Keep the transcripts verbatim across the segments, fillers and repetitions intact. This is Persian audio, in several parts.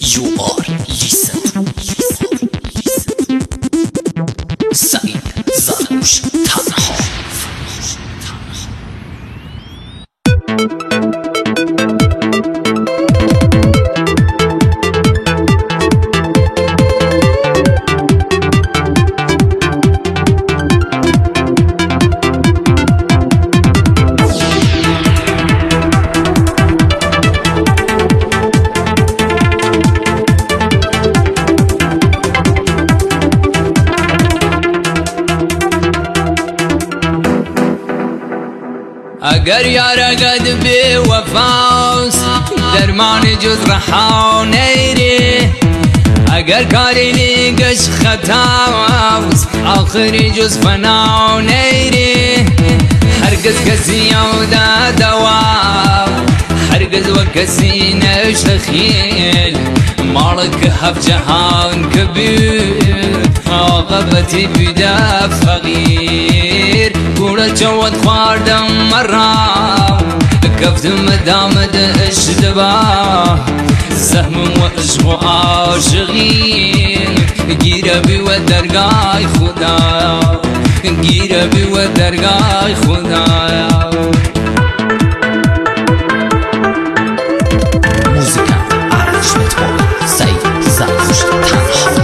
You are listen سعید زادوش تنها. اگر یار قد بی وفاست درمان جز رحا نیری، اگر کاری نیگش خطاست آخری جز فنا نیری. هرگز کسی یودا دوا هرگز و کسی نشتخیل مالک هف جهان کبیر عاقبتی بیدا فقیر. گوڑا چوت خواردم مرام کفتم دامد اشتباه زهم و عشق و عاشقین گیره بی و درگاه خدا گیره بی و درگاه خدا. موزیکا عرش بتوان سعید زادوش تنها.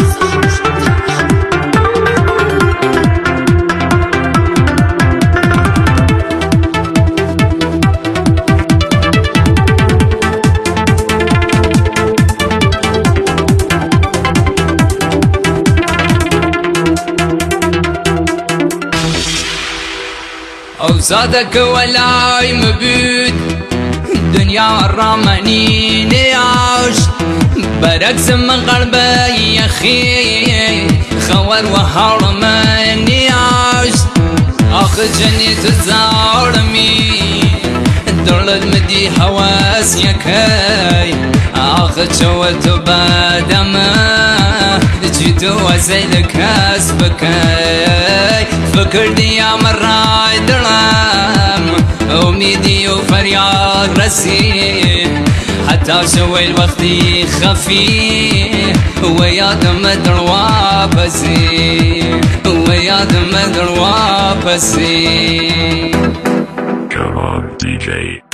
أوصادك ولاي مبيد دنيا الرامني نياش برقص من قلبي يا خي خوار وهرمن نياش آخ جني تزارمي دول المدي حواس يا كاي آخ شوت بادما جيتو وزيدك اسبكاي فكرني يا مراي درام أميدي وفرياد رسي حتى شوي الوقت خفي ويا دم دروا بسي ويا دم دروا بسي. Come on, D J.